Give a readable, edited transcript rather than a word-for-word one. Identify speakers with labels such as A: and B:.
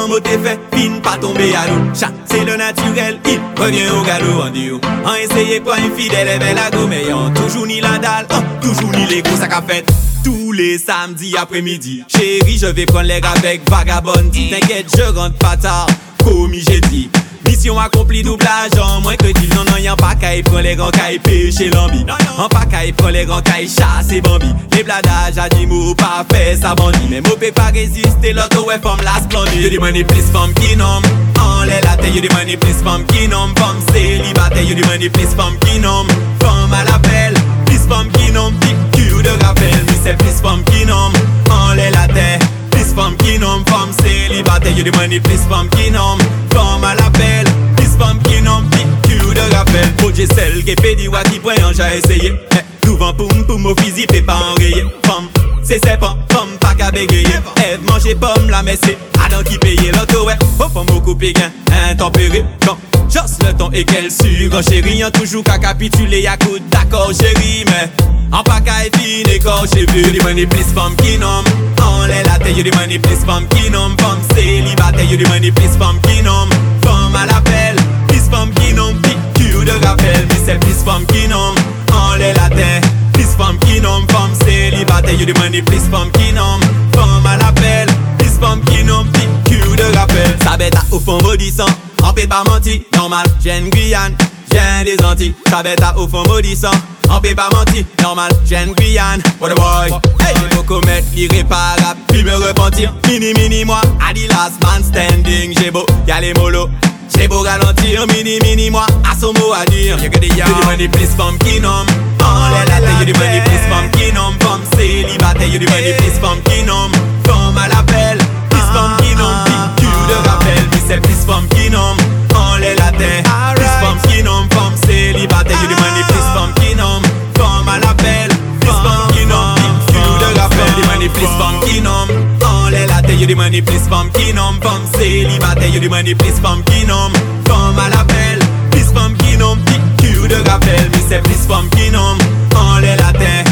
A: Comment mot t'es fait, fin pas tomber à l'eau. Chat, c'est le naturel, il revient au galop. On dit, on essaye pas une fidèle et belle à go. Mais on toujours ni la dalle, toujours ni les gros sacs à fête. Tous les samedis après-midi, chérie, je vais prendre l'air avec vagabond. T'inquiète, je rentre pas tard, commis j'ai dit. Mission accomplie, doublage en moins que dit. Non, non, y'en pas qu'à y prendre les grands cailles pêcher l'ambi. En pas qu'à y prendre les grands cailles chasser bambi. Les bladages à 10 mots, pas fait ça bandit. Mais mon peut pas résister, l'auto est forme la splendide. Y'a des money plus femme qui nomme. En l'air la tête, y'a des money plus femme qui nomme. Femme célibataire, y'a des money plus femme qui nomme. Femme à l'appel, plus femme qui nomme. Piqûre de rappel, mais c'est plus femme qui nomme. En l'air la tête. Plus femme qui nomme, femme célibataire, y'a des money, plus femme qui nomme. Femme à l'appel, plus femme qui nomme, piqûre de rappel. Faut que j'ai celle qui fait du qui point, j'ai essayé. Souvent poum au physique, t'es pas enrayé. Femme, c'est pas, femme pas qu'à bégayer. Ève manger pomme, la mais c'est Adam qui paye l'auto, ouais. Faut femme beaucoup gain, intempéré. Quand juste le temps et qu'elle suivre, chérie, y'en toujours qu'à capituler, y'a coup d'accord, chérie, mais. En pas qu'à fin et corps j'ai vu. Y'a des money plus femme qui nomme. En l'air la tête, y'a des money plus femme qui nomme. Femme célibataire, y'a des money plus femme qui nomme. Femme à l'appel, plus femme qui nomme. Piqûre de rappel, mais c'est plus femme qui nomme. En l'air la tête, plus femme qui nomme. Femme célibataire, y'a des money plus femme qui nomme. Femme à l'appel, plus femme qui nomme. Piqûre de rappel. Ça bête à au fond maudissant. On peut pas mentir, normal, j'ai une Guyane, j'ai des Antilles. Ça bête à au fond maudissant. On peut pas mentir, normal, j'ai une Guyane. What a boy, hey, j'ai beau commettre l'irréparable, puis me repentir. Mini moi, Adidas man standing. J'ai beau, y'a les molos, j'ai beau ralentir. Mini moi, à son mot à dire. Y'a que des money plus femme qui nomme. En l'air la tête, y'a des money plus femme qui nomme. Femme célibataire, y'a des money plus femme qui nomme. Femme à l'appel, plus femme qui nomme. Piqûre de rappel, mais c'est plus femme qui nomme. En l'air la tête, plus femme qui nomme. Femme célibataire, y'a des money plus femme qui nomme. Femme à l'appel, plus femme qui nomme. Piqûre de rappel, des money plus femme qui nomme. En l'air la tête, y'a des money plus femme qui nomme. Femme célibataire, y'a des money plus femme qui nomme. Femme à l'appel, plus femme qui nomme. Piqûre de rappel, mais c'est plus femme qui nomme. En l'air la tête.